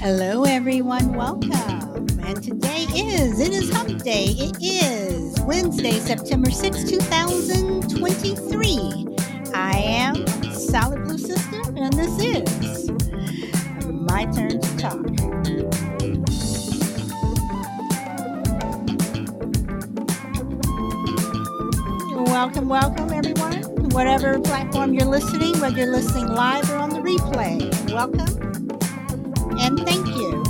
Hello, everyone. Welcome. And it is Hump Day. It is Wednesday, September 6th, 2023. I am Solid Blue Sister, and this is my turn to talk. Welcome, everyone. Whatever platform you're listening, whether you're listening live or on the replay, welcome and thank you.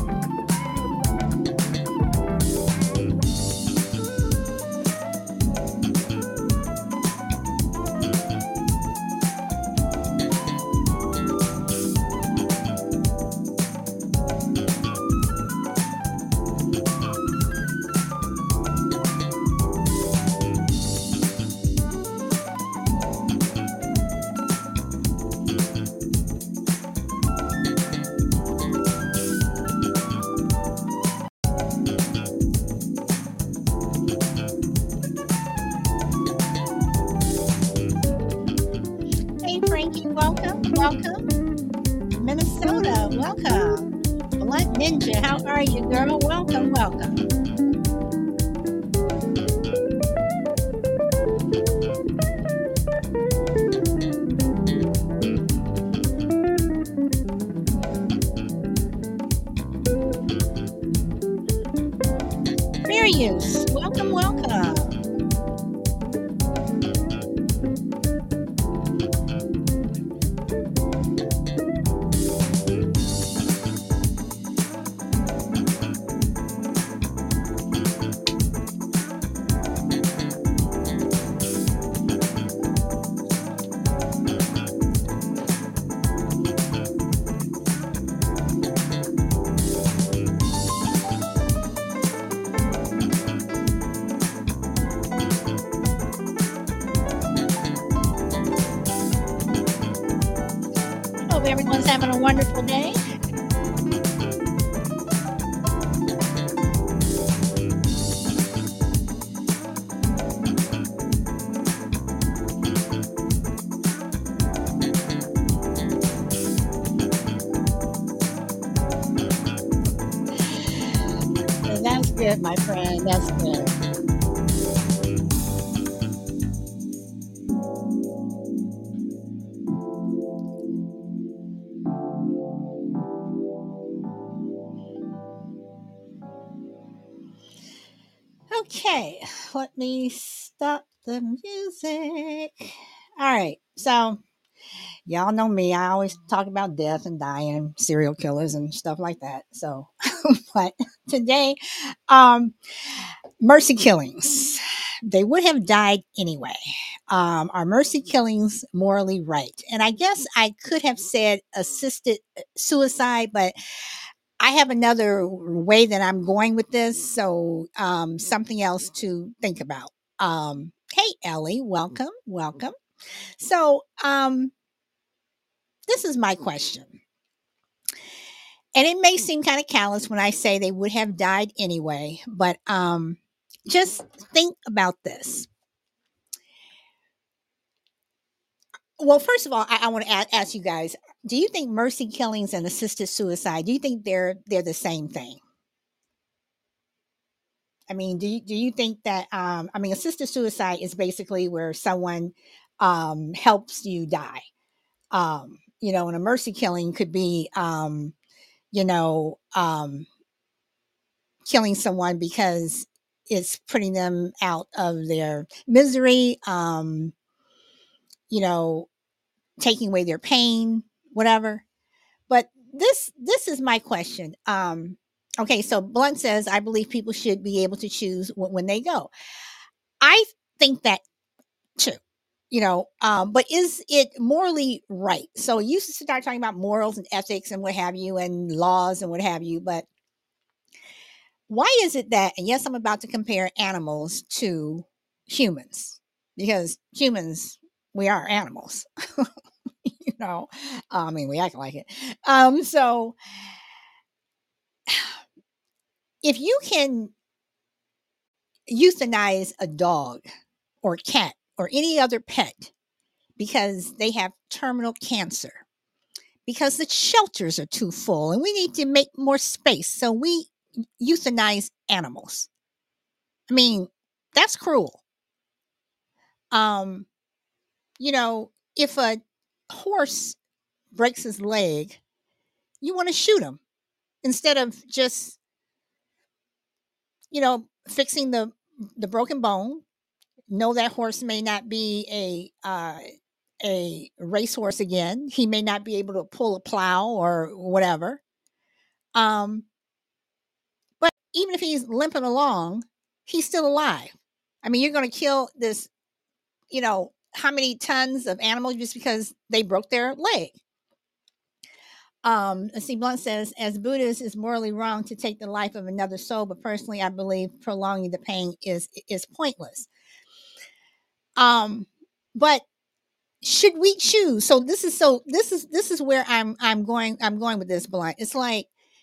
Hey, Frankie, welcome. Minnesota, welcome. Blunt Ninja, how are you, girl? Welcome. Fair use, welcome. Hope everyone's having a wonderful day. That's good, my friend. That's good. Okay, let me stop the music. All right, so y'all know me. I always talk about death and dying, serial killers and stuff like that. So, but today, um, mercy killings. They would have died anyway. Are mercy killings morally right? And I guess I could have said assisted suicide, but I have another way that I'm going with this. So, something else to think about. Hey, Ellie, welcome. So, this is my question. And it may seem kind of callous when I say they would have died anyway, but just think about this. Well, first of all, I want to ask you guys: do you think mercy killings and assisted suicide? Do you think they're the same thing? I mean, do you think that? I mean, assisted suicide is basically where someone helps you die. And a mercy killing could be, you know, um, killing someone because it's putting them out of their misery, you know, taking away their pain, whatever. But this is my question. Okay, so Blunt says, I believe people should be able to choose when they go. I think that too. But is it morally right? So you start talking about morals and ethics and what have you, and laws and what have you, but why is it that, and yes, I'm about to compare animals to humans, because humans, we are animals. you know I mean, we act like it. So if you can euthanize a dog or cat or any other pet because they have terminal cancer, because the shelters are too full and we need to make more space. So we euthanize animals. I mean, that's cruel. Um, if a horse breaks his leg, you want to shoot him instead of just, fixing the broken bone. No, that horse may not be a racehorse again. He may not be able to pull a plow or whatever. Um, but even if he's limping along, he's still alive. I mean, you're going to kill this, how many tons of animals just because they broke their leg? Let's see, Blunt says, as Buddhist, it's morally wrong to take the life of another soul, but personally, I believe prolonging the pain is pointless. But should we choose? This is where I'm going with this, Blunt. It's like,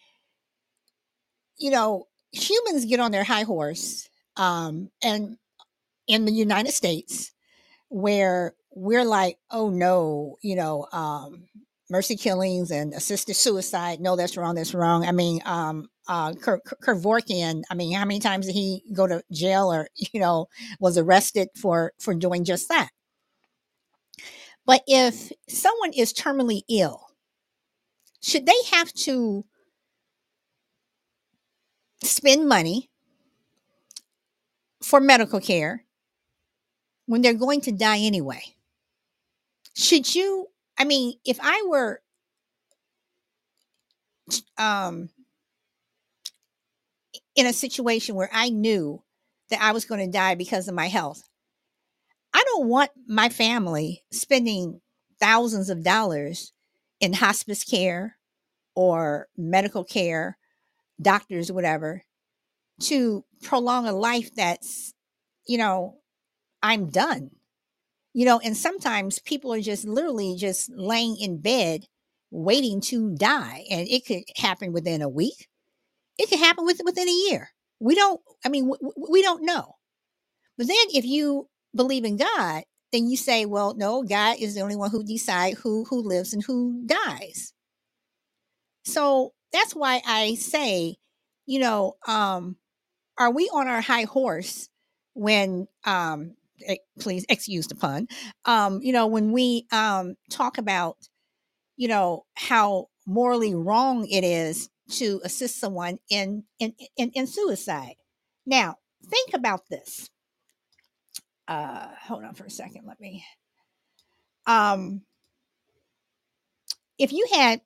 humans get on their high horse, and in the United States, where we're like, oh no, mercy killings and assisted suicide. No, that's wrong. That's wrong. I mean, Kevorkian. I mean, how many times did he go to jail or was arrested for doing just that? But if someone is terminally ill, should they have to spend money for medical care when they're going to die anyway? Should you? I mean, if I were um, in a situation where I knew that I was going to die because of my health, I don't want my family spending thousands of dollars in hospice care or medical care, doctors, whatever, to prolong a life that's, I'm done. And sometimes people are just literally just laying in bed waiting to die. And it could happen within a week. It could happen within a year. We don't know. But then if you believe in God, then you say, well, no, God is the only one who decides who lives and who dies. So that's why I say, are we on our high horse when please excuse the pun, when we talk about, how morally wrong it is to assist someone in suicide. Now, think about this. Hold on for a second. Let me. If you had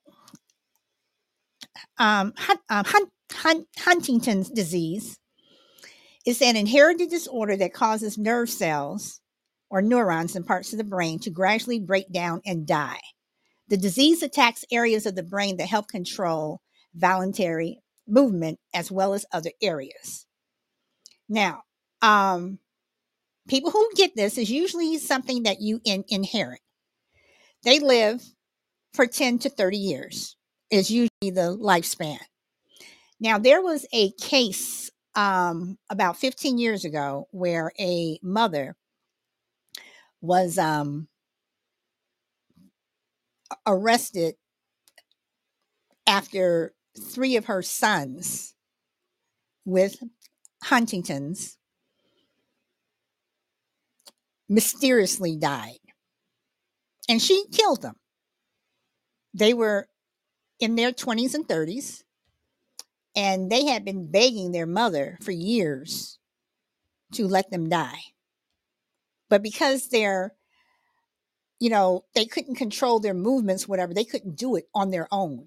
Huntington's disease, it's an inherited disorder that causes nerve cells or neurons in parts of the brain to gradually break down and die. The disease attacks areas of the brain that help control voluntary movement as well as other areas. Now, people who get this is usually something that you inherit. They live for 10 to 30 years is usually the lifespan. Now, there was a case about 15 years ago where a mother was arrested after 3 of her sons with Huntington's mysteriously died. And she killed them. They were in their 20s and 30s, and they had been begging their mother for years to let them die. But because they couldn't control their movements, whatever, they couldn't do it on their own.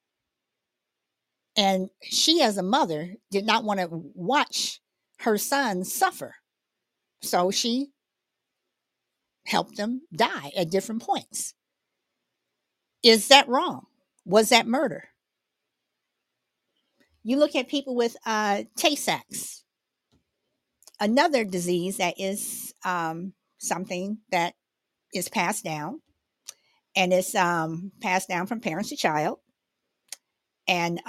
And she, as a mother, did not want to watch her sons suffer. So she helped them die at different points. Is that wrong? Was that murder? You look at people with Tay-Sachs, another disease that is something that is passed down, and it's passed down from parents to child. And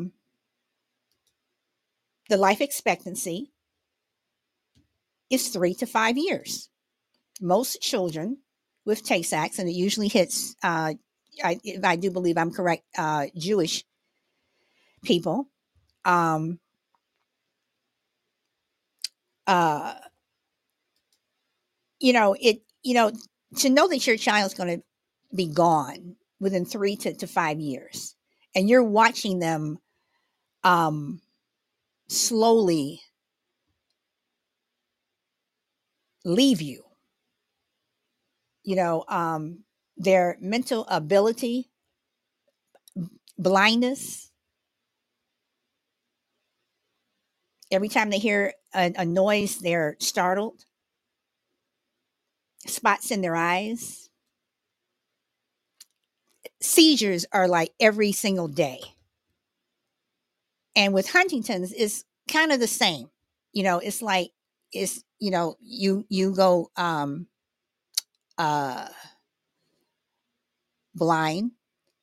the life expectancy is 3 to 5 years. Most children with Tay-Sachs, and it usually hits if I do believe I'm correct, Jewish people. Um, uh, to know that your child is going to be gone within 3 to 5 years, and you're watching them um, slowly leave you, their mental ability, blindness, every time they hear a noise, they're startled, spots in their eyes. Seizures are like every single day. And with Huntington's, it's kind of the same. It's like you go uh blind.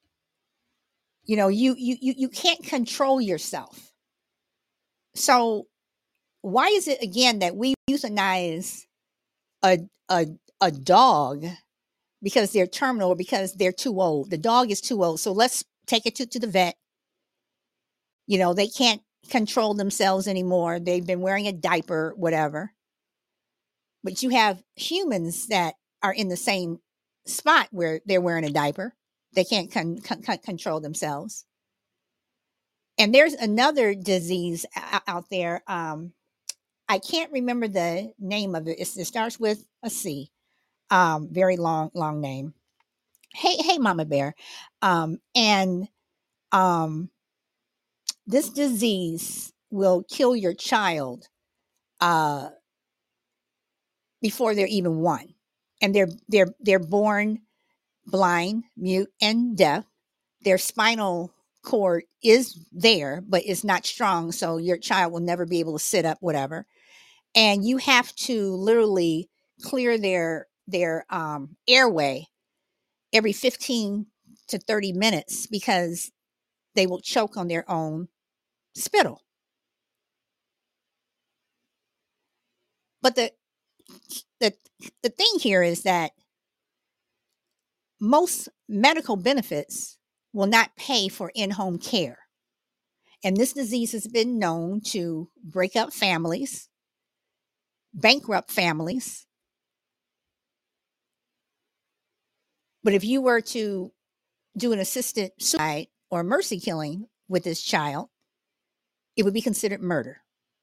You can't control yourself. So why is it again that we euthanize a a a dog because they're terminal or because they're too old? The dog is too old. So let's take it to the vet. They can't control themselves anymore. They've been wearing a diaper, whatever. But you have humans that are in the same spot where they're wearing a diaper. They can't control themselves. And there's another disease out there. I can't remember the name of it. It starts with a C. Very long name. Hey, Mama Bear. And this disease will kill your child uh, before they're even one, and they're born blind, mute, and deaf. Their spinal cord is there, but it's not strong, so your child will never be able to sit up, whatever. And you have to literally clear their airway every 15 to 30 minutes because they will choke on their own spittle. But the the thing here is that most medical benefits will not pay for in-home care. And this disease has been known to break up families, bankrupt families. But if you were to do an assisted suicide or mercy killing with this child, it would be considered murder.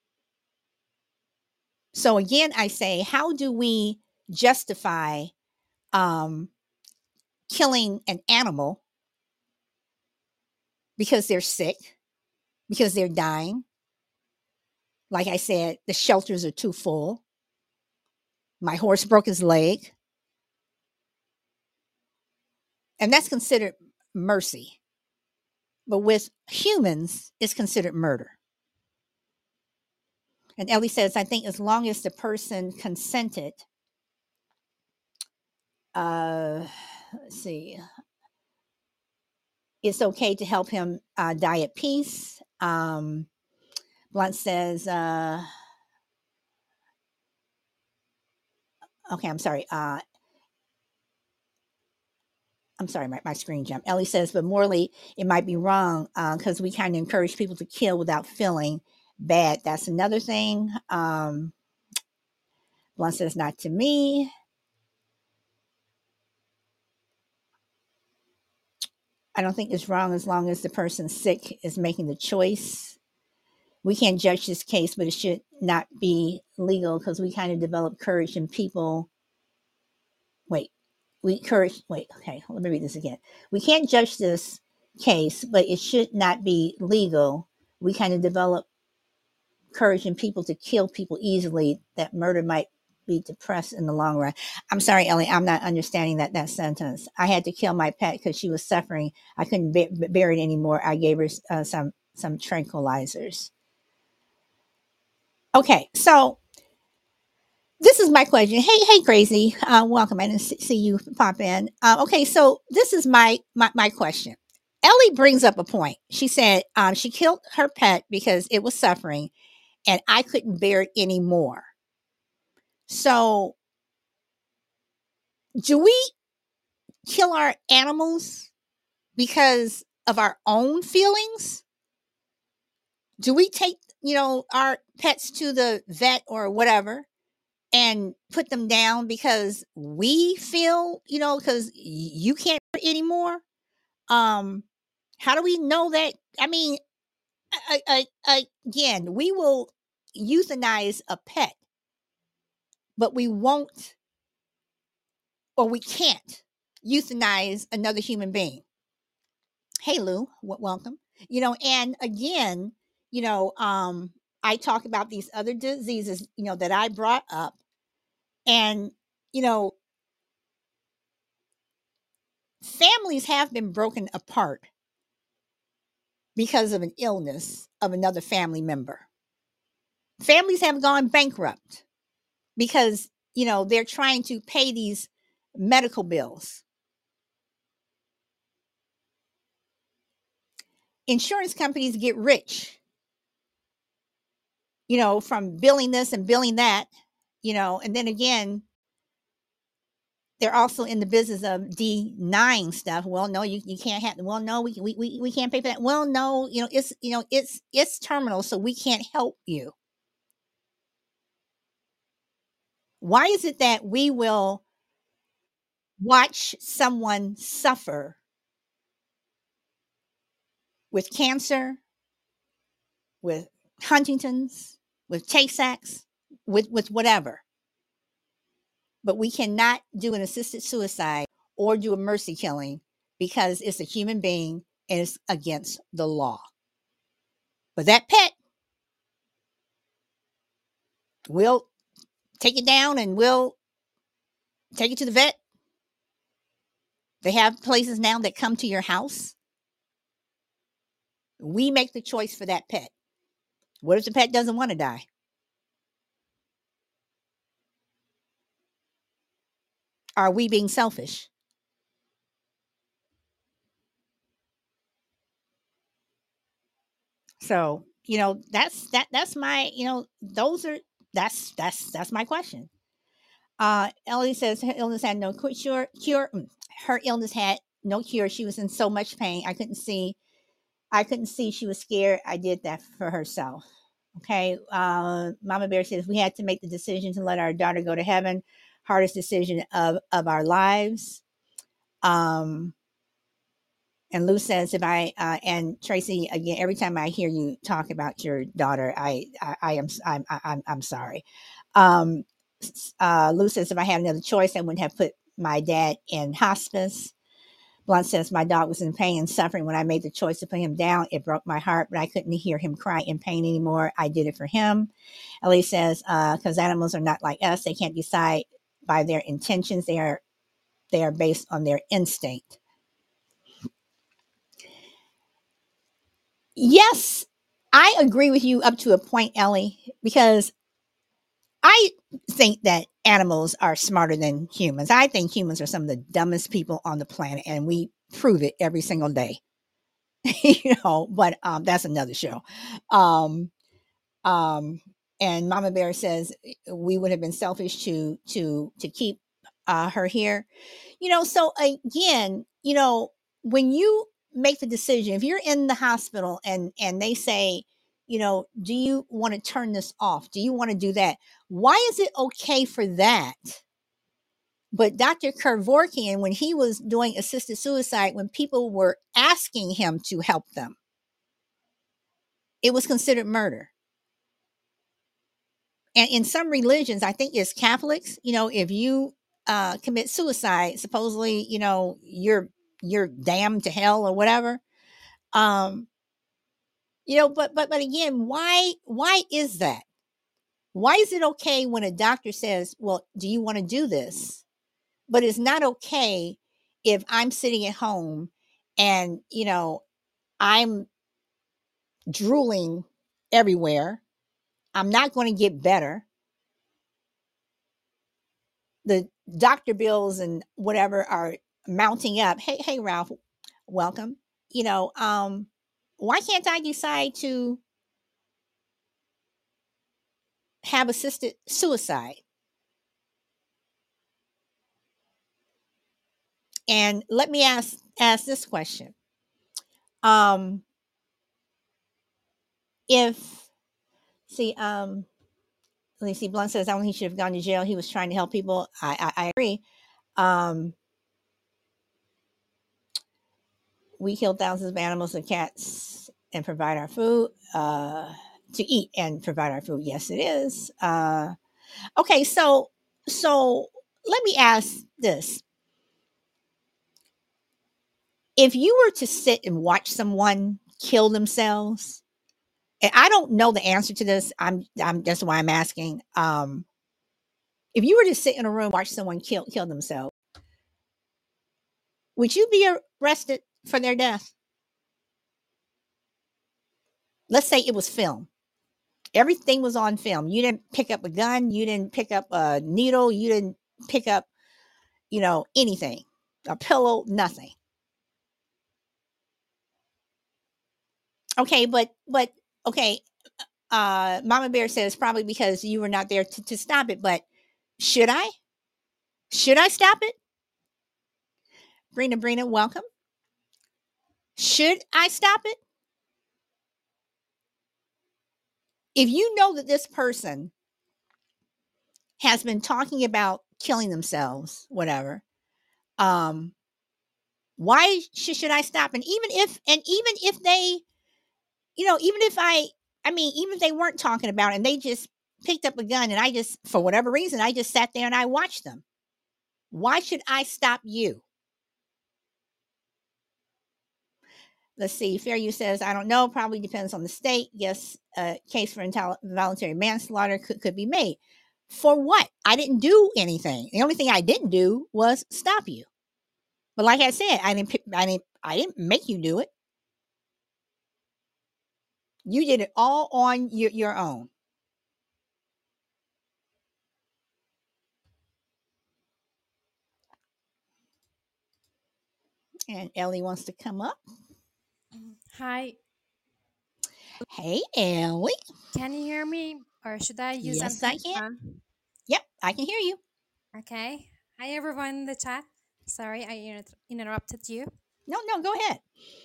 So again, I say, how do we justify um, killing an animal because they're sick, because they're dying? Like I said, the shelters are too full. My horse broke his leg. And that's considered mercy. But with humans, it's considered murder. And Ellie says, I think as long as the person consented, let's see, it's okay to help him die at peace. Blunt says, okay, I'm sorry, my screen jumped. Ellie says, but morally, it might be wrong because we kind of encourage people to kill without feeling bad. That's another thing. Blunt says, not to me. I don't think it's wrong as long as the person sick is making the choice. We can't judge this case, but it should not be legal because we kind of develop courage in people. Wait, okay, let me read this again. We can't judge this case, but it should not be legal. We kind of develop courage in people to kill people easily. That murder might be depressed in the long run. I'm sorry, Ellie, I'm not understanding that sentence. I had to kill my pet because she was suffering. I couldn't bear it anymore. I gave her some tranquilizers. Okay, so this is my question. Hey, crazy. Welcome. I didn't see you pop in. Okay, so this is my question. Ellie brings up a point. She said she killed her pet because it was suffering, and I couldn't bear it anymore. So, do we kill our animals because of our own feelings? Do we take, our pets to the vet or whatever and put them down because we feel, because you can't anymore? Um, how do we know that? I mean, again, we will euthanize a pet, but we won't, or we can't euthanize another human being. Hey, Lou, welcome. And again, you know, um, I talk about these other diseases, that I brought up, and you know, families have been broken apart because of an illness of another family member. Families have gone bankrupt because they're trying to pay these medical bills. Insurance companies get rich, from billing this and billing that, and then again, they're also in the business of denying stuff. Well, no, you can't have. Well, no, we can't pay for that. Well, no, it's terminal, so we can't help you. Why is it that we will watch someone suffer with cancer, with Huntington's, with Tay Sachs, with whatever, but we cannot do an assisted suicide or do a mercy killing because it's a human being and it's against the law? But that pet, we'll take it down and we'll take it to the vet. They have places now that come to your house. We make the choice for that pet. What if the pet doesn't want to die? Are we being selfish? So, that's my, those are that's my question. Ellie says her illness had no cure. Her illness had no cure. She was in so much pain. I couldn't see she was scared. I did that for herself. Okay. Mama Bear says we had to make the decision to let our daughter go to heaven. Hardest decision of our lives. Um, and Lou says, if I and Tracy, again, every time I hear you talk about your daughter, I'm sorry. Um, Lou says, if I had another choice, I wouldn't have put my dad in hospice. Blunt says, my dog was in pain and suffering when I made the choice to put him down. It broke my heart, but I couldn't hear him cry in pain anymore. I did it for him. Ellie says, because animals are not like us. They can't decide by their intentions. They are based on their instinct. Yes, I agree with you up to a point, Ellie, because I think that animals are smarter than humans. I think humans are some of the dumbest people on the planet, and we prove it every single day. But that's another show. Um, um, and Mama Bear says we would have been selfish to keep her here. So again, when you make the decision, if you're in the hospital and they say, do you want to turn this off? Do you want to do that? Why is it okay for that? But Dr. Kevorkian, when he was doing assisted suicide, when people were asking him to help them, it was considered murder. And in some religions, I think it's Catholics, if you commit suicide, supposedly, you're damned to hell or whatever. Um, but again, why is that? Why is it okay when a doctor says, well, do you want to do this? But it's not okay if I'm sitting at home and, I'm drooling everywhere. I'm not going to get better. The doctor bills and whatever are mounting up. Hey, Ralph, welcome. Why can't I decide to have assisted suicide? And let me ask this question. Um, if see, let me see. Blunt says, "I don't think he should have gone to jail. He was trying to help people." I agree. Um, we kill thousands of animals and cats and provide our food to eat and provide our food. Yes, it is. Okay, so let me ask this: if you were to sit and watch someone kill themselves, and I don't know the answer to this, I'm that's why I'm asking. If you were to sit in a room watch someone kill themselves, would you be arrested for their death? Let's say it was film. Everything was on film. You didn't pick up a gun, you didn't pick up a needle, you didn't pick up, anything, a pillow, nothing. Okay, but okay, Mama Bear says probably because you were not there to stop it, but should I? Should I stop it? Brina, welcome. Should I stop it? If you know that this person has been talking about killing themselves, whatever, um, why should I stop? And even if they, even if I mean, even if they weren't talking about it and they just picked up a gun and I just, for whatever reason, I just sat there and I watched them. Why should I stop you? Let's see. Fair Use says, I don't know. Probably depends on the state. Yes, a case for involuntary manslaughter could be made. For what? I didn't do anything. The only thing I didn't do was stop you. But like I said, I didn't make you do it. You did it all on your own. And Ellie wants to come up. Hi, Hey, Ellie. can you hear me? Or should I use Yes, I can. antenna? Yep, I can hear you. Okay. Hi, everyone in the chat. Sorry, I interrupted you. No, go ahead.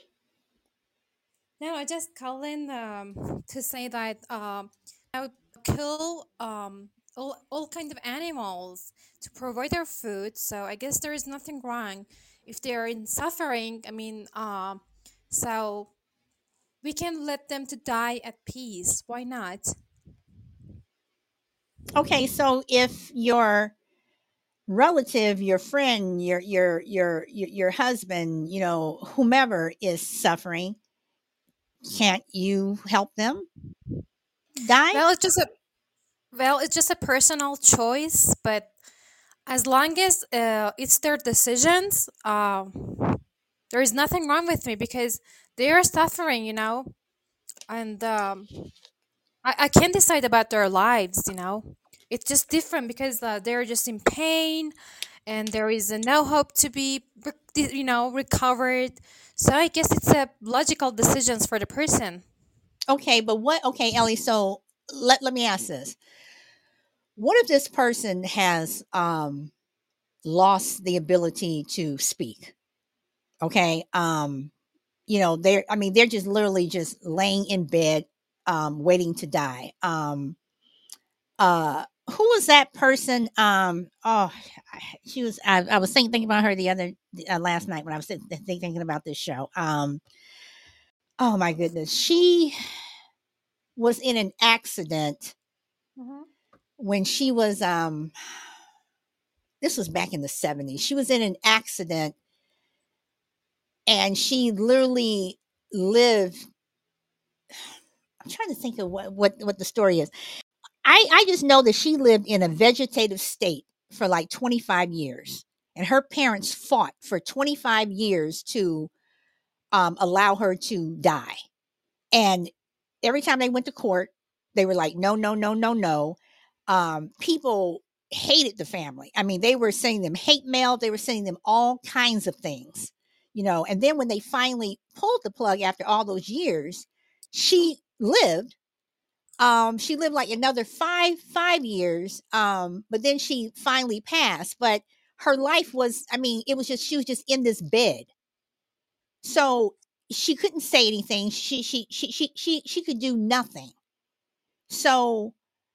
No, I just call in to say that I would kill all kind of animals to provide their food. So I guess there is nothing wrong if they're in suffering. I mean, so we can let them to die at peace. Why not? Okay, so if your relative, your friend, your husband, whomever is suffering, can't you help them die? Well, it's just a personal choice, but as long as it's their decisions, there is nothing wrong with me because they are suffering, and I can't decide about their lives, It's just different because they're just in pain and there is no hope to be, recovered. So I guess it's a logical decisions for the person. Okay, but what? Okay, Ellie. So let me ask this: what if this person has lost the ability to speak? Okay, they're, I mean, they're just literally just laying in bed, waiting to die. Who was that person? She was. I was thinking about her the other last night when I was thinking about this show. Oh my goodness, she was in an accident Hmm. when she was. This was back in the '70s. She was in an accident, and she literally lived. I'm trying to think of what the story is. I just know that she lived in a vegetative state for like 25 years, and her parents fought for 25 years to allow her to die. And every time they went to court, they were like, no, no, no, no, no. People hated the family. I mean, they were sending them hate mail. They were sending them all kinds of things, And then when they finally pulled the plug after all those years, she lived. She lived like another five years. But then she finally passed. But her life was, I mean, it was just she was just in this bed. So she couldn't say anything. She could do nothing. So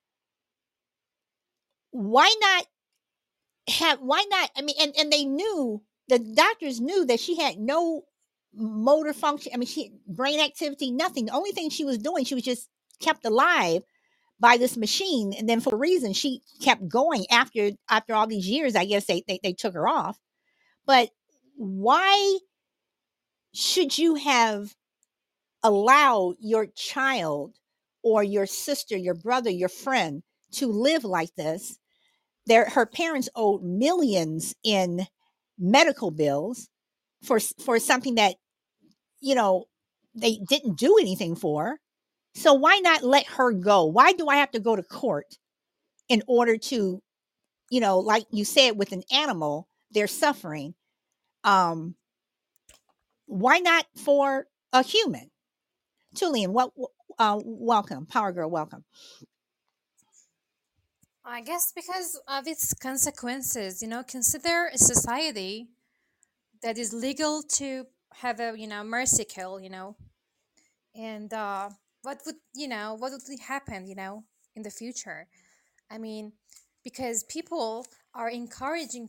why not why not, I mean, and they knew, the doctors knew that she had no motor function. I mean, she brain activity, nothing. The only thing she was doing, she was just kept alive by this machine. And then for a reason, she kept going after all these years. I guess they took her off. But why should you have allowed your child or your sister, your brother, your friend to live like this? Her parents owed millions in medical bills for something that, you know, they didn't do anything for. So why not let her go? Why do I have to go to court in order to, like you said, with an animal, they're suffering. Um, why not for a human? Tulian, welcome, Power Girl, welcome. I guess because of its consequences, consider a society that is legal to have a, mercy kill, and what would happen, in the future? I mean, because people are encouraging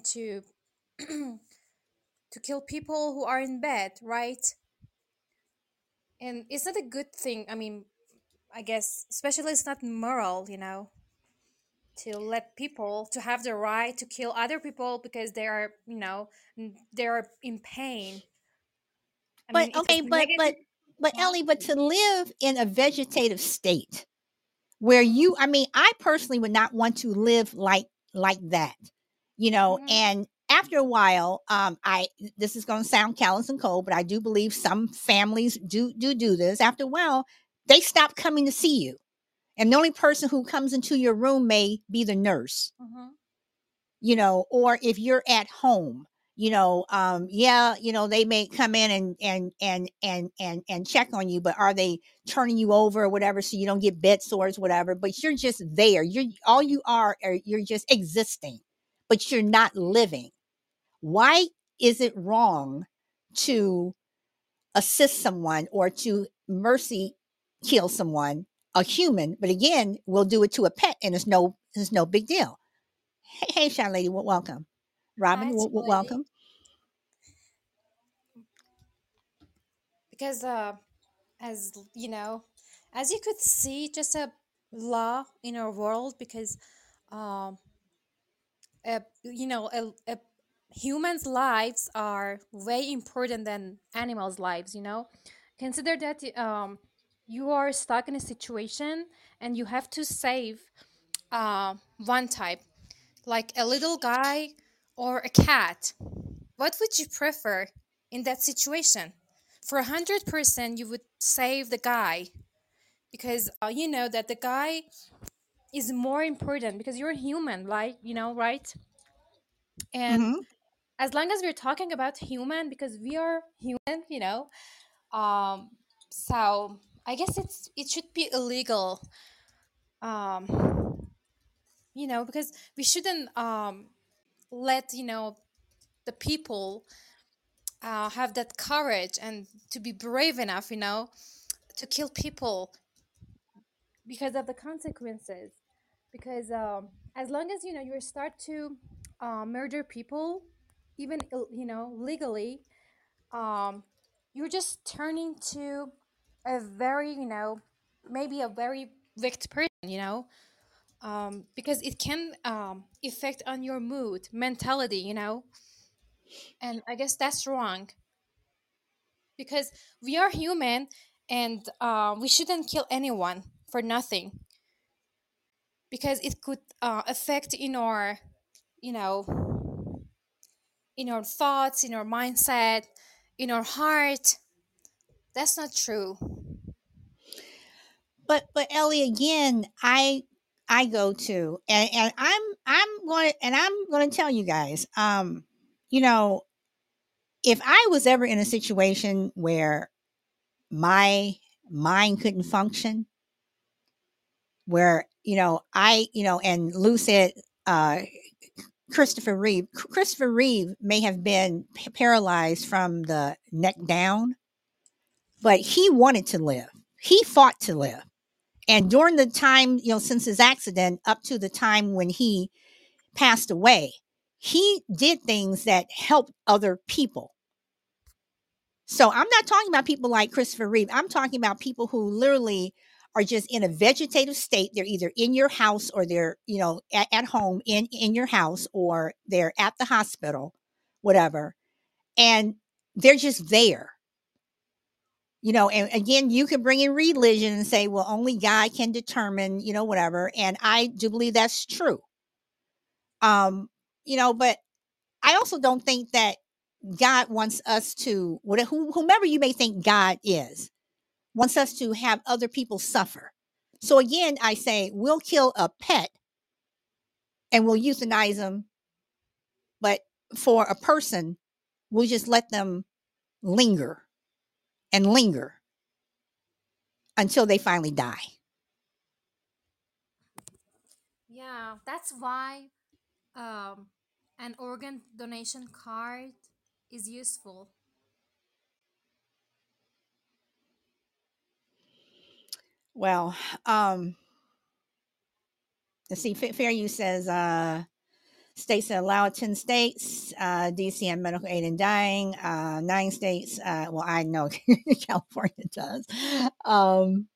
to kill people who are in bed, right? And it's not a good thing. I mean, I guess, especially it's not moral, to let people to have the right to kill other people because they are, they are in pain. I But mean, it is okay, negative. but Huh? Ellie, but to live in a vegetative state where you, I mean, I personally would not want to live like that, Hmm. and after a while, I this is going to sound callous and cold, but I do believe some families do this. After a while, they stop coming to see you, and the only person who comes into your room may be the nurse, Hmm. or if you're at home, yeah, they may come in and check on you, but are they turning you over or whatever so you don't get bed sores, whatever? But you're just there. You're just existing, but you're not living. Why is it wrong to assist someone or to mercy kill someone, a human? But again, we'll do it to a pet, and it's no big deal. Hey, Shy Lady, welcome. Robin, Hi, to lady. welcome. Because as you know, as you could see, just a law in our world, because um humans lives are way important than animals lives. Consider that you are stuck in a situation and you have to save one type, like a little guy or a cat. What would you prefer in that situation? For 100%, you would save the guy, because you know that the guy is more important because you're human, like, right? And Hmm. as long as we're talking about human, because we are human, um so I guess it should be illegal, um because we shouldn't let the people have that courage and to be brave enough, to kill people because of the consequences. Because as long as you start to murder people, even legally, um, you're just turning to a very, maybe a very wicked person, because it can affect on your mood, mentality, and I guess that's wrong, because we are human, and we shouldn't kill anyone for nothing, because it could affect you know, in our thoughts, in our mindset, in our heart. That's not true. But Ellie, again, I go to, and I'm going to tell you guys, you know, if I was ever in a situation where my mind couldn't function, where and Lou said, uh, Christopher Reeve may have been paralyzed from the neck down. but he wanted to live. He fought to live. And during the time, since his accident up to the time when he passed away, he did things that helped other people. So I'm not talking about people like Christopher Reeve. I'm talking about people who literally are just in a vegetative state. They're either in your house or they're, at home in your house, or they're at the hospital, whatever. And they're just there. And again, you can bring in religion and say, well, only God can determine, whatever. And I do believe that's true. But I also don't think that God wants us to, whomever you may think God is, wants us to have other people suffer. So again, I say we'll kill a pet and we'll euthanize them, but for a person, we'll just let them linger and linger until they finally die. Yeah, that's why um, an organ donation card is useful. Well, let's see. Fair Use says states that allow it, 10 states, DC and medical aid in dying, 9 states. Well, I know California does. Um,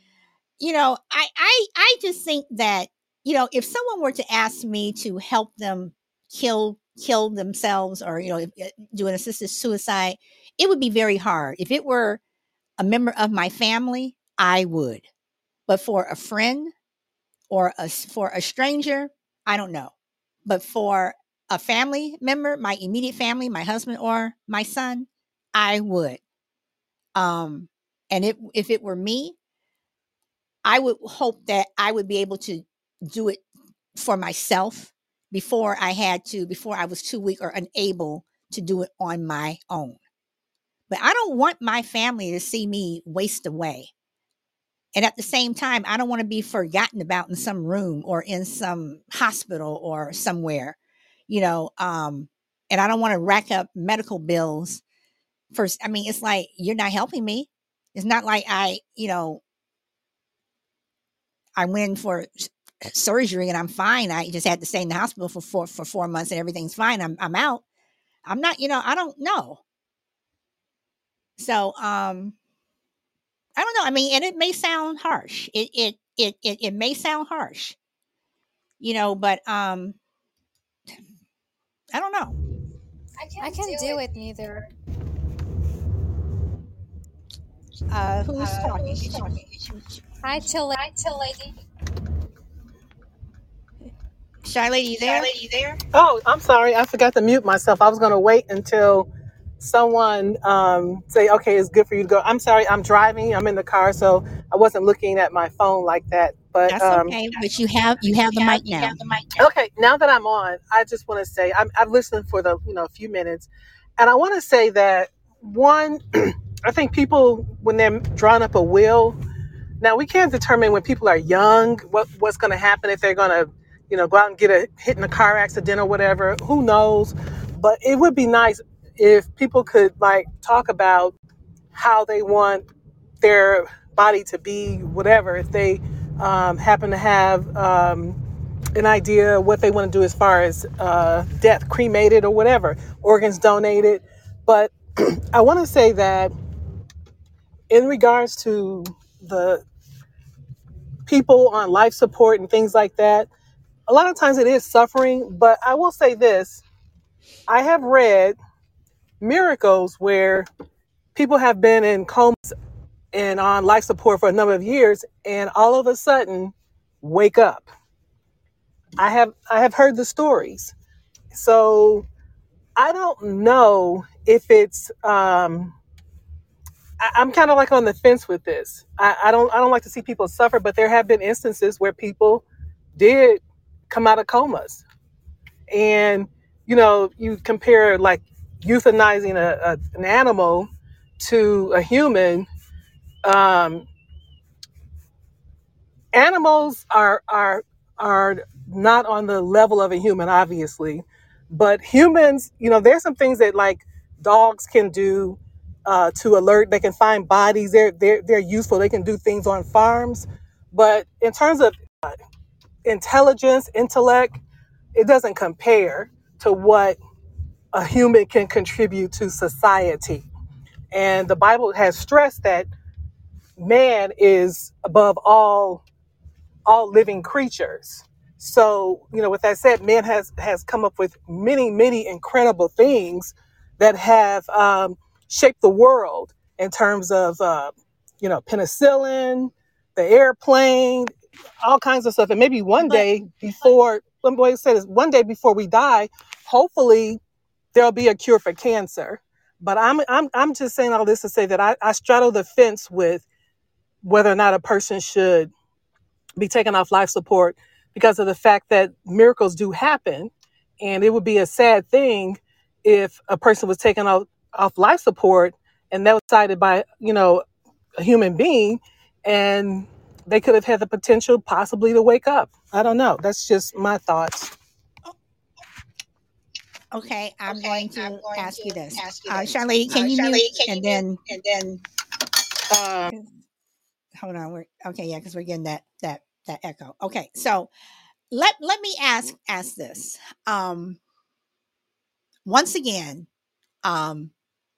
I just think that, if someone were to ask me to help them kill themselves, or, do an assisted suicide, it would be very hard. If it were a member of my family, I would. But for a friend or for a stranger, I don't know. But for a family member, my immediate family, my husband or my son, I would. And if it were me, I would hope that I would be able to do it for myself before I was too weak or unable to do it on my own. But I don't want my family to see me waste away. And at the same time, I don't want to be forgotten about in some room or in some hospital or somewhere, and I don't want to rack up medical bills first. I mean, it's like, you're not helping me. It's not like I went for surgery and I'm fine. I just had to stay in the hospital for 4 months and everything's fine. I'm out. I'm not, I don't know. So, I don't know. I mean, and it may sound harsh. It may sound harsh, but I don't know. I can't do it neither. Who's talking? Hi, chill. Shy lady, you there? Oh, I'm sorry. I forgot to mute myself. I was going to wait until someone say, okay, it's good for you to go. I'm sorry. I'm driving. I'm in the car, so I wasn't looking at my phone like that. But That's okay. But you have the mic now. okay, now that I'm on, I just want to say I've listened for the a few minutes, and I want to say that one, I think people when they're drawing up a will. Now we can't determine when people are young what's going to happen if they're going to, go out and get a hit in a car accident or whatever. Who knows? But it would be nice if people could like talk about how they want their body to be, whatever. If they happen to have an idea what they want to do as far as death, cremated or whatever, organs donated. But I want to say that in regards to the people on life support and things like that, a lot of times it is suffering. But I will say this, I have read miracles where people have been in comas and on life support for a number of years and all of a sudden wake up. I have heard the stories. So I don't know if it's I'm kind of like on the fence with this. I don't like to see people suffer, but there have been instances where people did come out of comas. And you compare like euthanizing an animal to a human. um, Animals are not on the level of a human, obviously, but humans, there's some things that like dogs can do, to alert. They can find bodies. They're useful. They can do things on farms. But in terms of intelligence, intellect, it doesn't compare to what a human can contribute to society. And the Bible has stressed that man is above all living creatures. So, with that said, man has come up with many incredible things that have shaped the world in terms of penicillin, the airplane, all kinds of stuff. And maybe one But day before, let me say this, one day before we die, hopefully there'll be a cure for cancer. But I'm just saying all this to say that I straddle the fence with whether or not a person should be taken off life support because of the fact that miracles do happen. And it would be a sad thing if a person was taken off life support and that was decided by, a human being, and they could have had the potential possibly to wake up. I don't know. That's just my thoughts. okay, I'm going to ask you this. Charlene, can you mute? Charlie, can And you mute? then And then hold on. We're okay. Yeah, because we're getting that echo. Okay, so let me ask this. Once again, um,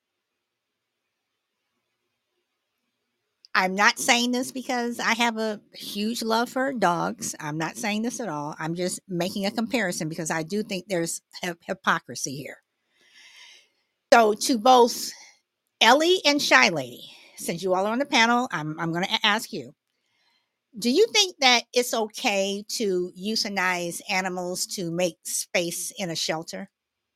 I'm not saying this because I have a huge love for dogs. I'm not saying this at all. I'm just making a comparison because I do think there's hypocrisy here. So, to both Ellie and Shy Lady, since you all are on the panel, I'm going to ask you: do you think that it's okay to euthanize animals to make space in a shelter?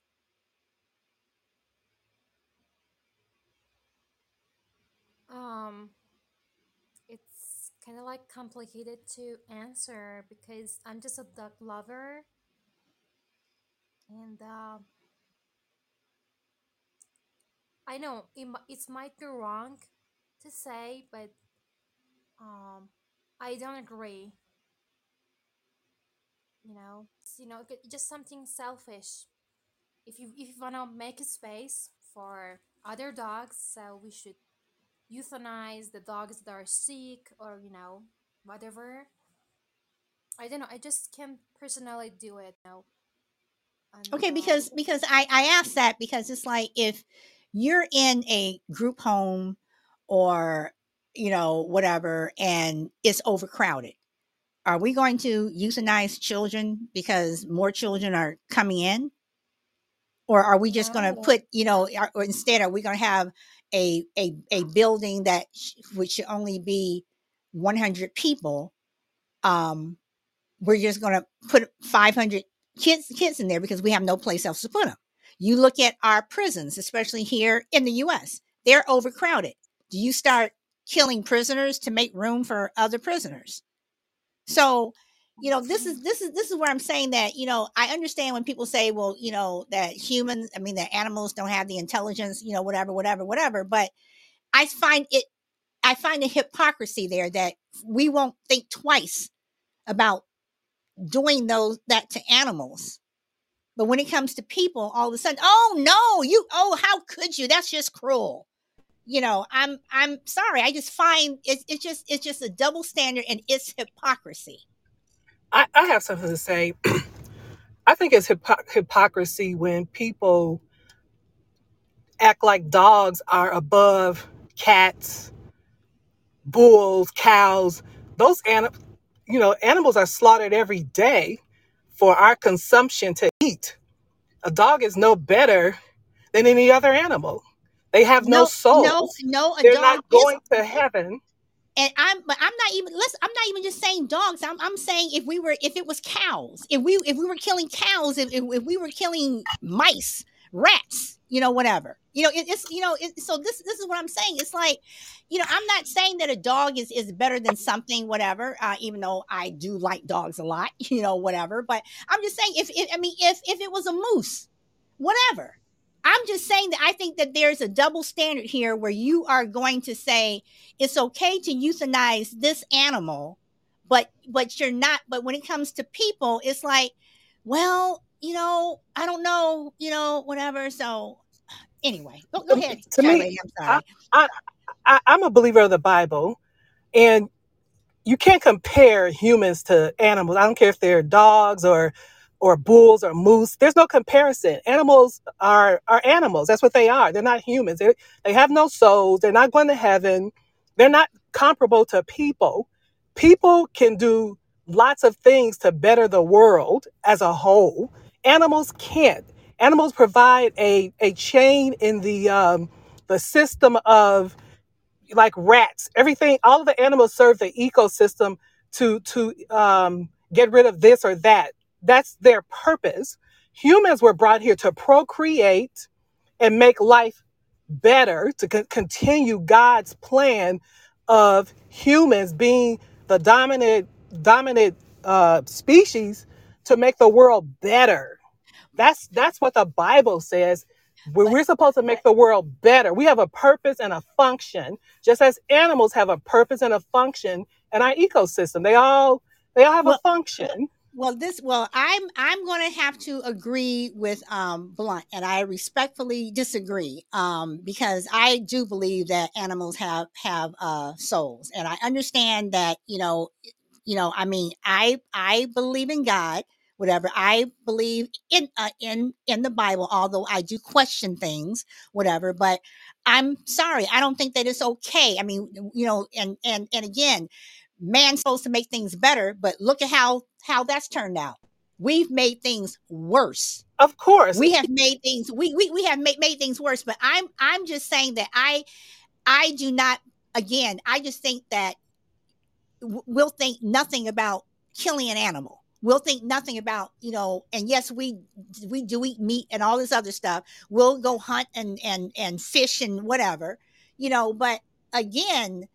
Um, it's kind of like complicated to answer because I'm just a dog lover, and I know it might be wrong to say, but um, I don't agree. Just something selfish. If you wanna make a space for other dogs, so we should euthanize the dogs that are sick or whatever. I don't know. I just can't personally do it. And Okay, because I asked that because it's like if you're in a group home or whatever and it's overcrowded, are we going to euthanize children because more children are coming in? Or are we just going to no. put, or instead, are we going to have a building that which should only be 100 people? We're just going to put 500 kids in there because we have no place else to put them. You look at our prisons, especially here in the US, they're overcrowded. Do you start killing prisoners to make room for other prisoners? So, this is where I'm saying that, I understand when people say, well, that humans, I mean, that animals don't have the intelligence, whatever. But I find it, I find a hypocrisy there that we won't think twice about doing that to animals. But when it comes to people, all of a sudden, oh no, how could you? That's just cruel. I'm sorry. I just find it's just a double standard and it's hypocrisy. I have something to say. I think it's hypocrisy when people act like dogs are above cats, bulls, cows. Those animals are slaughtered every day for our consumption to eat. A dog is no better than any other animal. They have no No, no, soul. no, a They're dog not is, going to heaven. and I'm not even, listen, I'm not even just saying dogs. I'm saying if it was cows, if we were killing cows, if we were killing mice, rats, whatever. So this is what I'm saying. It's like, I'm not saying that a dog is better than something, whatever, even though I do like dogs a lot, whatever. But I'm just saying, if it was a moose, whatever. I'm just saying that I think that there's a double standard here where you are going to say it's okay to euthanize this animal, but you're not. But when it comes to people, it's like, well, I don't know, whatever. So Anyway, go ahead, To Shy me, Lady. I'm I, sorry. I, I'm a believer of the Bible, and you can't compare humans to animals. I don't care if they're dogs or bulls or moose. There's no comparison. Animals are animals. That's what they are. They're not humans. They have no souls. They're not going to heaven. They're not comparable to people. People can do lots of things to better the world as a whole. Animals can't. Animals provide a chain in the system of, like rats, everything, all of the animals serve the ecosystem to get rid of this or that. That's their purpose. Humans were brought here to procreate and make life better, to continue God's plan of humans being the dominant species to make the world better. That's what the Bible says. But We're supposed to make the world better. We have a purpose and a function, just as animals have a purpose and a function in our ecosystem. They all have a well, function. I'm going to have to agree with Blunt, and I respectfully disagree, because I do believe that animals have souls, and I understand that, I mean, I believe in God, whatever. I believe in the Bible, although I do question things, whatever. But I'm sorry, I don't think that it's okay. I mean, and again, man's supposed to make things better, but look at how that's turned out. We've made things worse. Of course. We have made things we have made things worse. But I'm just saying that I do not. Again, I just think that we'll think nothing about killing an animal. We'll think nothing about, and yes, we do eat meat and all this other stuff. We'll go hunt and fish and whatever, but again,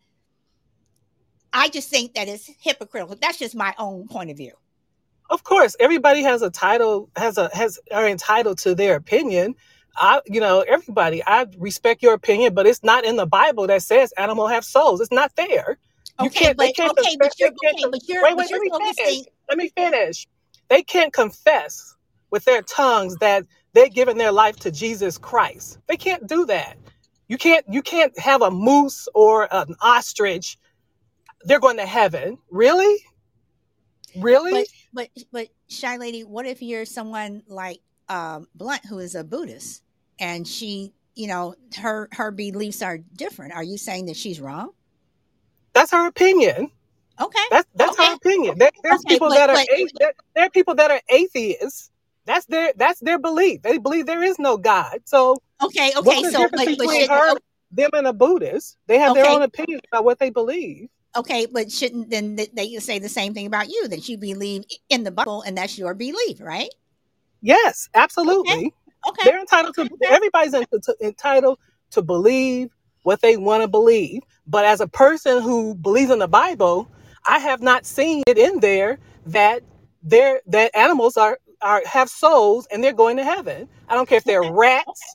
I just think that it's hypocritical. That's just my own point of view. Of course, everybody has a title, are entitled to their opinion. Everybody, I respect your opinion, but it's not in the Bible that says animals have souls. It's not there. You Okay, can't. They but can't okay, confess. They can't. Wait, but wait. Let you're me finish. focusing. Let me finish. They can't confess with their tongues that they've given their life to Jesus Christ. They can't do that. You can't. You can't have a moose or an ostrich. They're going to heaven. Really? Really? But Shy Lady, what if you're someone like Blunt, who is a Buddhist, and she, her beliefs are different? Are you saying that she's wrong? That's her opinion. Okay, That's okay, her opinion. There's okay, people that are there are people that are atheists. That's their belief. They believe there is no God. So what's okay. the So, difference but between shouldn't them and a Buddhist? They have their okay, own opinions about what they believe. okay, but shouldn't then they say the same thing about you, that you believe in the Bible and that's your belief, right? Yes, Okay, absolutely. okay, They're entitled to. okay. Everybody's entitled to believe what they want to believe. But as a person who believes in the Bible, I have not seen it in there that that animals are have souls and they're going to heaven. I don't care if they're rats,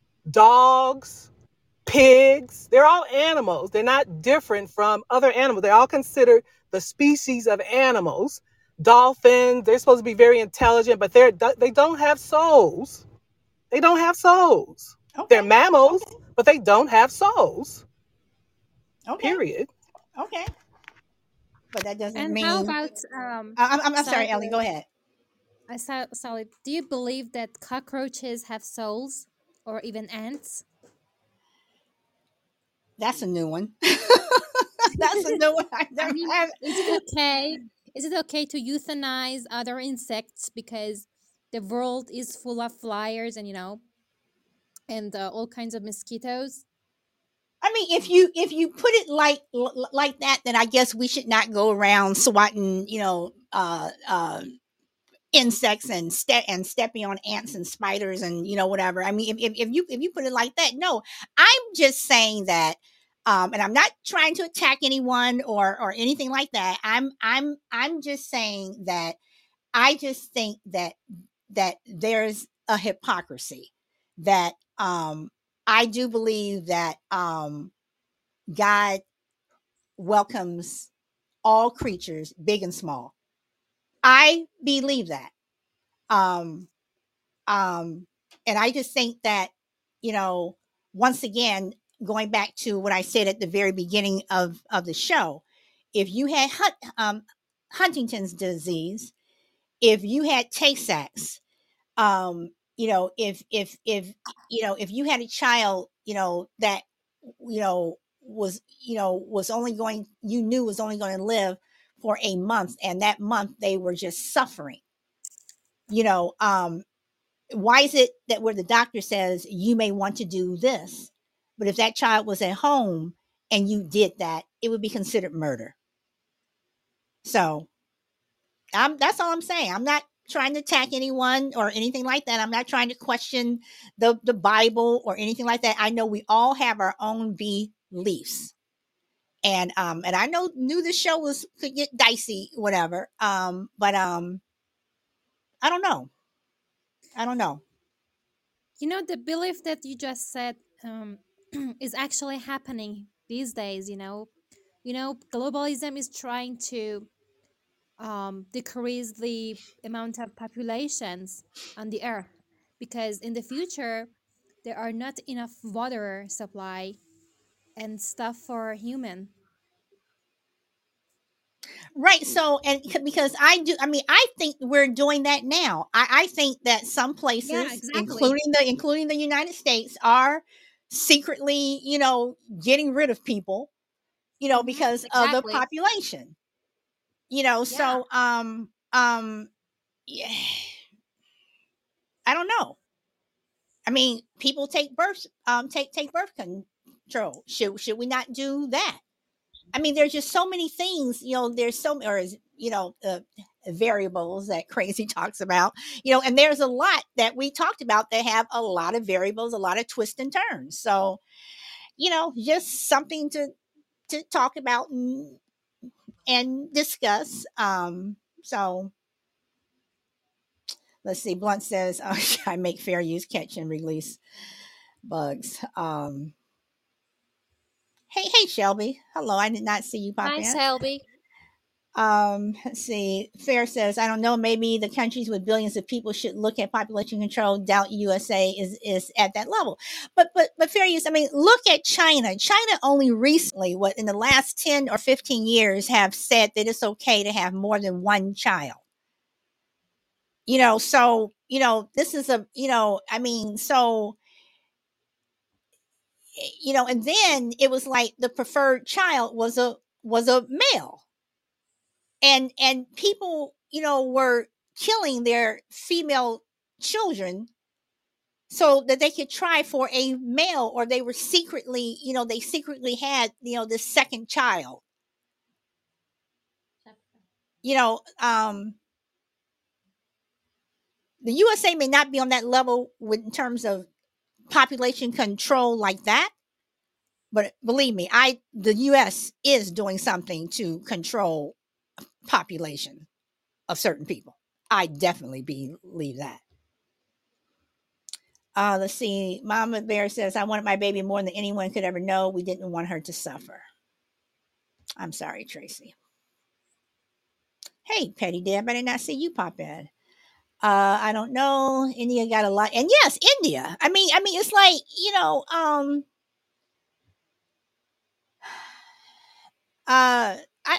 dogs, pigs. They're all animals. They're not different from other animals. They're all considered the species of animals. Dolphins, they're supposed to be very intelligent, but they don't have souls. They don't have souls. They're Okay, mammals, but they don't have souls. okay, Period. okay. But that doesn't And how mean. about I'm Sally? sorry, Ellie. Go ahead. Sally, do you believe that cockroaches have souls, or even ants? That's a new one. That's a new one. I I never mean, have. is it okay? Is it okay to euthanize other insects because the world is full of flyers and and all kinds of mosquitoes? I mean, if you put it like that, then I guess we should not go around swatting, insects and stepping on ants and spiders and whatever. I mean, if you put it like that, no, I'm just saying that, and I'm not trying to attack anyone or anything like that. I'm just saying that I just think that there's a hypocrisy, that I do believe that God welcomes all creatures, big and small. I believe that. Um, um, and I just think that. you know, once again, going back to what I said at the very beginning of the show, if you had Huntington's disease, if you had Tay Sachs, if you had a child, that was only going, you knew was only going to live for a month, and that month they were just suffering, you know, why is it that where the doctor says you may want to do this, but if that child was at home and you did that, it would be considered murder? So that's all I'm saying. I'm not trying to attack anyone or anything like that. I'm not trying to question the Bible or anything like that. I know we all have our own beliefs. And I knew the show was could get dicey, whatever. But I don't know. I don't know. The belief that you just said is actually happening these days. Globalism is trying to decrease the amount of populations on the earth, because in the future there are not enough water supply and stuff for human. Right. So, and because I think we're doing that now. I think that some Yeah, places, exactly. including the United States, are secretly, getting rid of people, because of the Exactly. population. Yeah. So yeah, I don't know. I mean, people take birth control. Should we not do that? I mean, there's just so many things, there's so, or is, variables that crazy talks about, and there's a lot that we talked about that have a lot of variables, a lot of twists and turns. So, just something to talk about and discuss. So let's see. Blunt says, I make fair use, catch and release bugs. Hey, Shelby. Hello. I did not see you pop Hi, in. Selby. Let's see. Fair says, I don't know, maybe the countries with billions of people should look at population control. Doubt USA is at that level. But fair use, I mean, look at China. China only recently, what in the last 10 or 15 years, have said that it's okay to have more than one child. So this is a I mean, so and then it was like the preferred child was a male, and people were killing their female children so that they could try for a male, or they were secretly they secretly had this second child. you know um the USA may not be on that level in terms of population control like that, but believe me, the US is doing something to control population of certain people. I definitely believe that. Let's see. Mama Bear says, I wanted my baby more than anyone could ever know. We didn't want her to suffer. I'm sorry, Tracy. Hey, Petty Deb, I did not see you pop in. I don't know. India got a lot. And yes, India. I mean, it's like, I,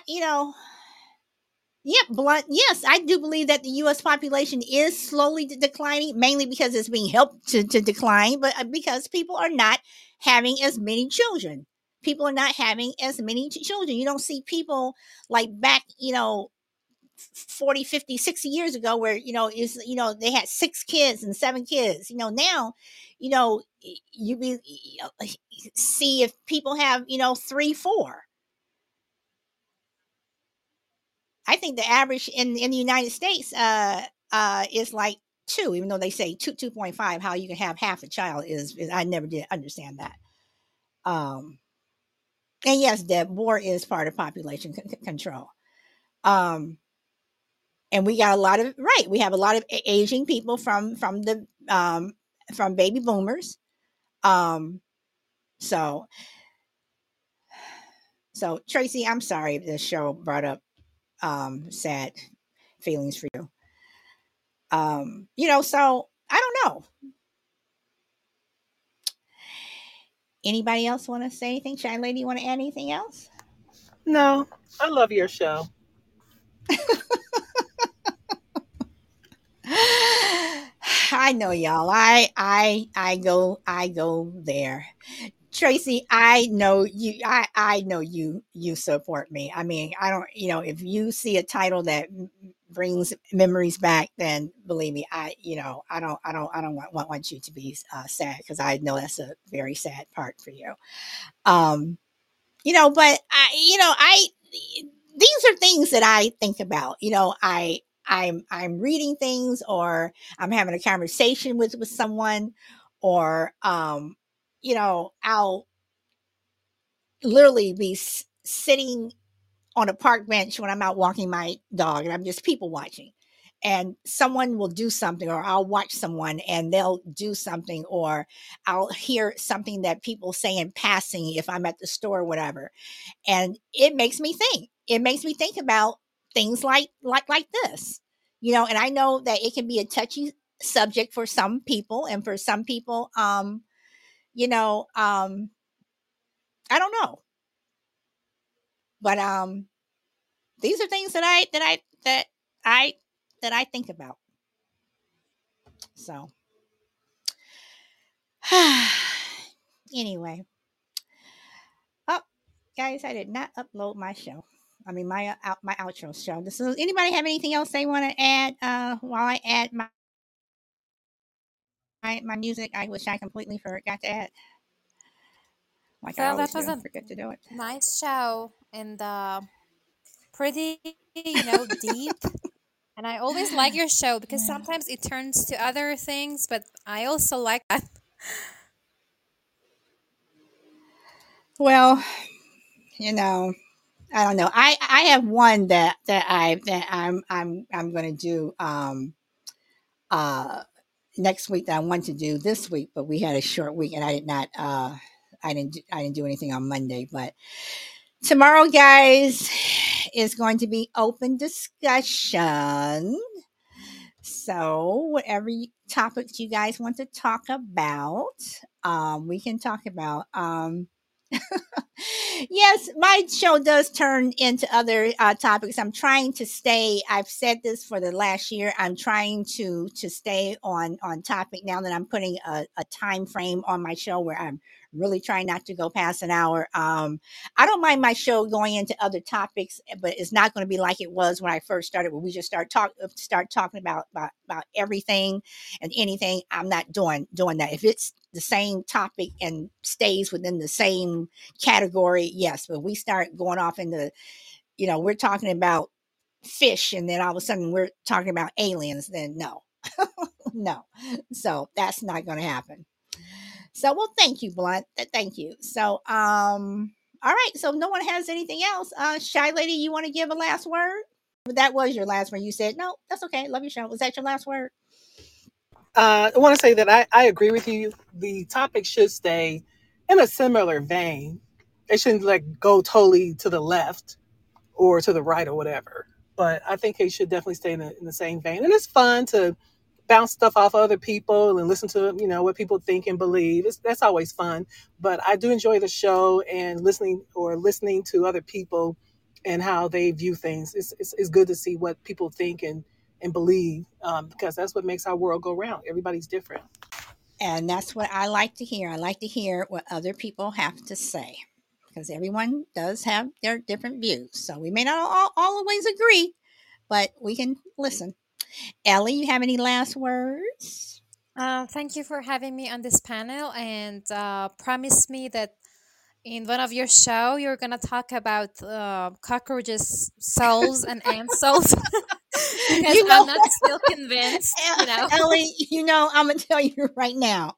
yep, Blunt. Yes, I do believe that the U.S. population is slowly declining, mainly because it's being helped to decline, but because people are not having as many children. People are not having as many children. You don't see people like back, 40, 50, 60 years ago where, they had 6 kids and 7 kids. Now, you be, see if people have, 3, 4. I think the average in the United States is like 2, even though they say 2.5. How you can have half a child is I never did understand that. Um, and yes, Deb, war is part of population control. Um, and we got a lot of right. We have a lot of aging people from baby boomers. Um, so Tracy, I'm sorry if this show brought up sad feelings for you. So I don't know. Anybody else want to say anything? Shy lady, you want to add anything else? No, I love your show. I know y'all. I go there. Tracy, I know you. I know you support me. I mean, I don't. If you see a title that brings memories back, then believe me, I don't want you to be sad, because I know that's a very sad part for you. Um, but I these are things that I think about. I'm reading things, or I'm having a conversation with someone, or I'll literally be sitting on a park bench when I'm out walking my dog, and I'm just people watching. And someone will do something, or I'll watch someone and they'll do something, or I'll hear something that people say in passing if I'm at the store or whatever. And it makes me think. It makes me think about things like this. And I know that it can be a touchy subject for some people, and for some people, you know, um, I don't know. But these are things I that I think about. So anyway, oh guys, I did not upload my show. I mean my outro show. Does anybody have anything else they want to add while I add my music, which I completely forgot to add, like I Well, always that was do. a Forget to do it. nice show and pretty, deep. And I always like your show because sometimes it turns to other things, but I also like that. Well, you know, I don't know. I have one that I'm going to do uh next week, that I want to do this week, but we had a short week and I didn't do anything on Monday. But tomorrow, guys, is going to be open discussion. So whatever topics you guys want to talk about, we can talk about. Yes, my show does turn into other topics. I'm trying to stay. I've said this for the last year. I'm trying to stay on topic now that I'm putting a time frame on my show where I'm really trying not to go past an hour. I don't mind my show going into other topics, but it's not going to be like it was when I first started, where we just start talking about everything and anything. I'm not doing that. If it's the same topic and stays within the same category, yes. But we start going off into, we're talking about fish, and then all of a sudden we're talking about aliens, then no. No. So that's not going to happen. So, well, thank you, Blunt. Thank you. So, all right. So, if no one has anything else. Shy lady, you want to give a last word? That was your last word. You said no. That's okay. Love your show. Was that your last word? I want to say that I agree with you. The topic should stay in a similar vein. It shouldn't like go totally to the left or to the right or whatever. But I think it should definitely stay in the same vein. And it's fun to bounce stuff off other people and listen to what people think and believe. That's always fun. But I do enjoy the show and listening to other people and how they view things. It's good to see what people think and believe, because that's what makes our world go round. Everybody's different. And that's what I like to hear. I like to hear what other people have to say, because everyone does have their different views. So we may not always agree, but we can listen. Ellie, you have any last words? Thank you for having me on this panel and promise me that in one of your show you're gonna talk about cockroaches' souls and ant souls because You I'm know, not still convinced. Ellie, I'm going to tell you right now.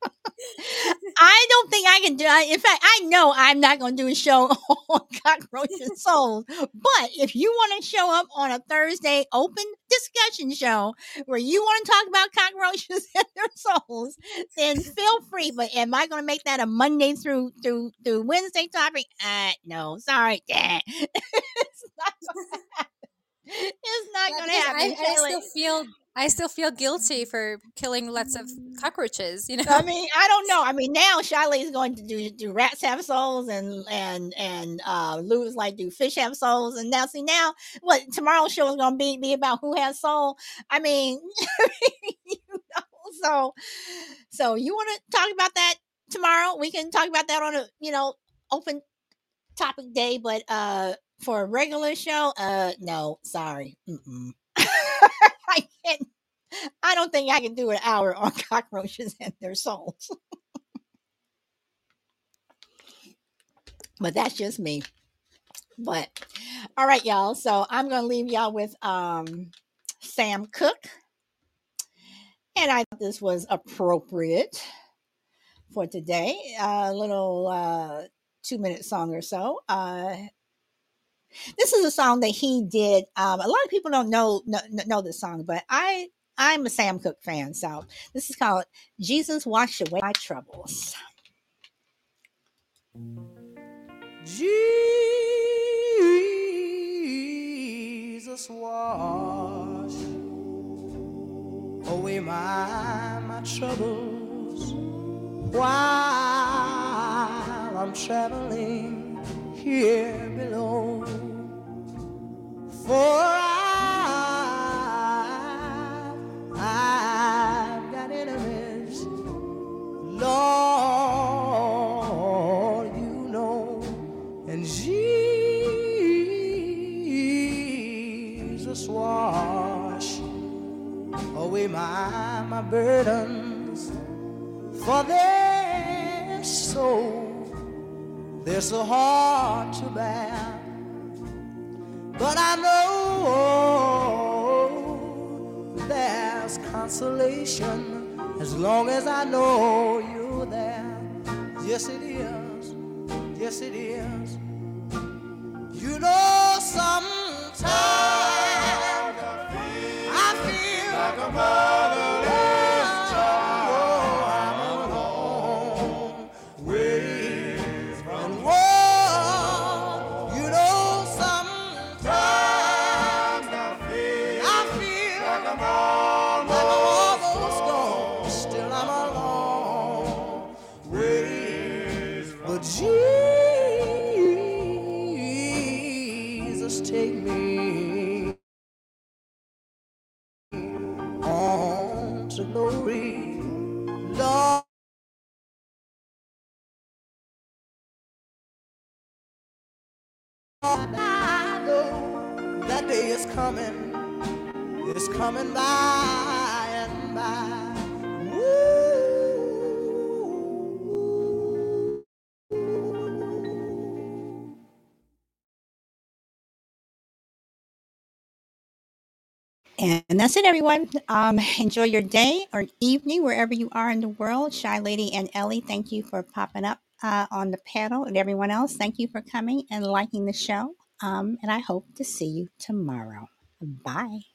I don't think I can do it. In fact, I know I'm not going to do a show on cockroaches souls. But if you want to show up on a Thursday open discussion show where you want to talk about cockroaches and their souls, then feel free. But am I going to make that a Monday through Wednesday topic? No, sorry. it's not. It's not Yeah, going to because happen, I Shayla. still feel I still feel guilty for killing lots of cockroaches, you I know? mean, I don't know. I mean, now Shiley is going to do rats have souls, and Lou is like, do fish have souls? And now see now what tomorrow's show is going to be about who has soul. I mean, you know, so you want to talk about that tomorrow? We can talk about that on a open topic day, but for a regular show, no, sorry. Mm-mm. I can't. I don't think I can do an hour on cockroaches and their souls. But that's just me. But all right, y'all. So I'm gonna leave y'all with Sam Cooke. And I thought this was appropriate for today. A little 2 minute song or so. This is a song that he did. A lot of people don't know this song, but I'm a Sam Cooke fan. So this is called Jesus Washed Away My Troubles. Jesus wash away my troubles while I'm traveling here below. For I've got enemies, Lord, you know, and Jesus wash away my burdens, for they're so hard to bear. But I know there's consolation as long as I know you're there. Yes, it is. Yes, it is. You know, sometimes I feel like a motherless child. I'm alone, ways and war. You know, sometimes I feel like I'm almost gone. Still, I'm alone, ways, but Jesus, take me on to glory, Lord. I know that day is coming. It's coming by and by. Woo. And that's it, everyone. Enjoy your day or evening wherever you are in the world. Shy Lady and Ellie, thank you for popping up on the panel. And everyone else, thank you for coming and liking the show. And I hope to see you tomorrow. Bye.